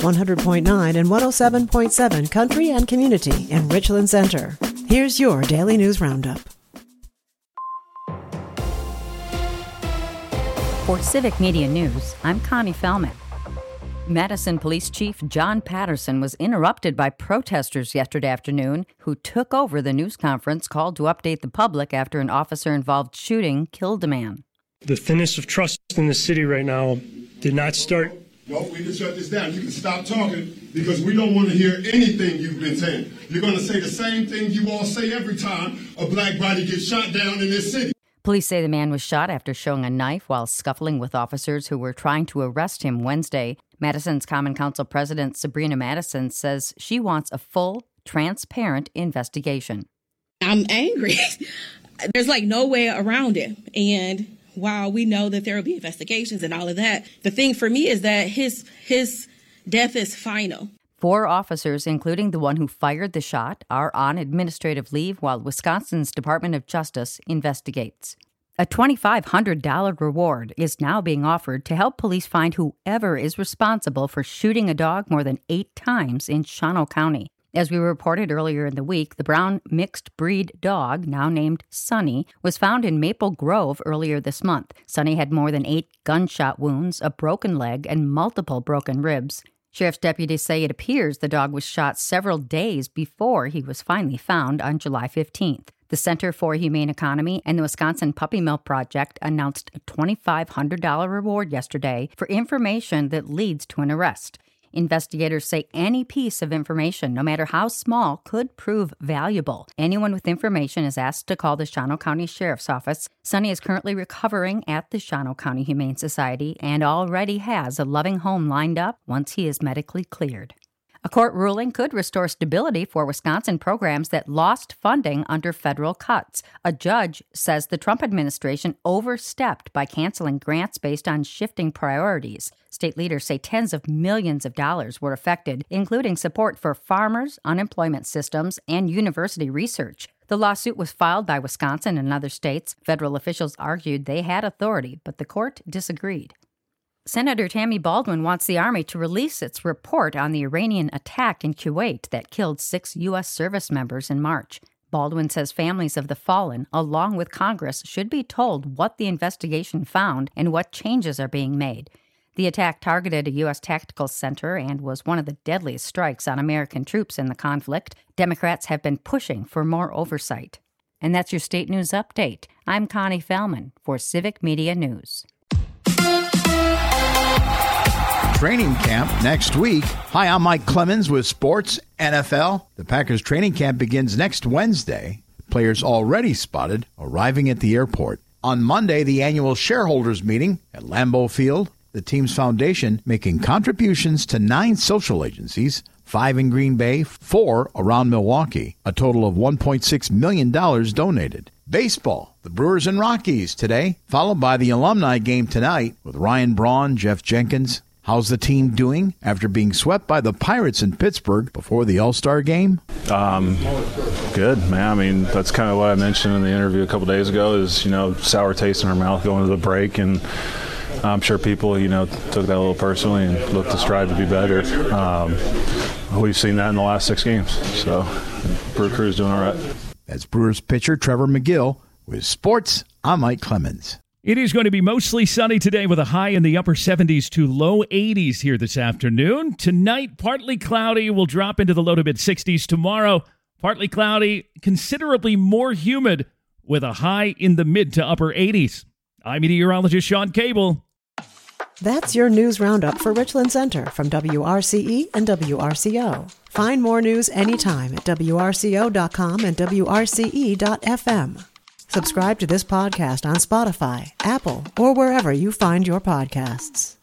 100.9 and 107.7 Country and Community in Richland Center. Here's your Daily News Roundup. For Civic Media News, I'm Connie Fellman. Madison Police Chief John Patterson was interrupted by protesters yesterday afternoon who took over the news conference called to update the public after an officer-involved shooting killed a man. The thinness of trust in the city right now did not start. No, we can shut this down. You can stop talking because we don't want to hear anything you've been saying. You're going to say the same thing you all say every time a black body gets shot down in this city. Police say the man was shot after showing a knife while scuffling with officers who were trying to arrest him Wednesday. Madison's Common Council President Sabrina Madison says she wants a full, transparent investigation. I'm angry. There's no way around it. And while we know that there will be investigations and all of that, the thing for me is that his death is final. 4 officers, including the one who fired the shot, are on administrative leave while Wisconsin's Department of Justice investigates. A $2,500 reward is now being offered to help police find whoever is responsible for shooting a dog more than 8 times in Shawano County. As we reported earlier in the week, the brown mixed breed dog, now named Sunny, was found in Maple Grove earlier this month. Sunny had more than 8 gunshot wounds, a broken leg, and multiple broken ribs. Sheriff's deputies say it appears the dog was shot several days before he was finally found on July 15th. The Center for Humane Economy and the Wisconsin Puppy Mill Project announced a $2,500 reward yesterday for information that leads to an arrest. Investigators say any piece of information, no matter how small, could prove valuable. Anyone with information is asked to call the Shawano County Sheriff's Office. Sonny is currently recovering at the Shawano County Humane Society and already has a loving home lined up once he is medically cleared. A court ruling could restore stability for Wisconsin programs that lost funding under federal cuts. A judge says the Trump administration overstepped by canceling grants based on shifting priorities. State leaders say tens of millions of dollars were affected, including support for farmers, unemployment systems, and university research. The lawsuit was filed by Wisconsin and other states. Federal officials argued they had authority, but the court disagreed. Senator Tammy Baldwin wants the Army to release its report on the Iranian attack in Kuwait that killed 6 U.S. service members in March. Baldwin says families of the fallen, along with Congress, should be told what the investigation found and what changes are being made. The attack targeted a U.S. tactical center and was one of the deadliest strikes on American troops in the conflict. Democrats have been pushing for more oversight. And that's your State News Update. I'm Connie Fellman for Civic Media News. Training camp next week. Hi, I'm Mike Clemens with Sports NFL. The Packers training camp begins next Wednesday. Players already spotted arriving at the airport. On Monday, the annual shareholders meeting at Lambeau Field. The team's foundation making contributions to 9 social agencies, 5 in Green Bay, 4 around Milwaukee. A total of $1.6 million donated. Baseball, the Brewers and Rockies today, followed by the alumni game tonight with Ryan Braun, Jeff Jenkins. How's the team doing after being swept by the Pirates in Pittsburgh before the All-Star game? Good, man. I mean, that's kind of what I mentioned in the interview a couple days ago is, sour taste in our mouth going to the break. And I'm sure people, took that a little personally and looked to strive to be better. We've seen that in the last 6 games. So Brewer Crew's doing all right. That's Brewers pitcher Trevor McGill with Sports. I'm Mike Clemens. It is going to be mostly sunny today with a high in the upper 70s to low 80s here this afternoon. Tonight, partly cloudy, will drop into the low to mid 60s. Tomorrow, partly cloudy, considerably more humid with a high in the mid to upper 80s. I'm meteorologist Sean Cable. That's your news roundup for Richland Center from WRCE and WRCO. Find more news anytime at WRCO.com and WRCE.FM. Subscribe to this podcast on Spotify, Apple, or wherever you find your podcasts.